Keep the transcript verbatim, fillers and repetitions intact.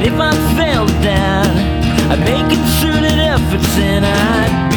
if I fell down, I'd make concerted efforts and I'd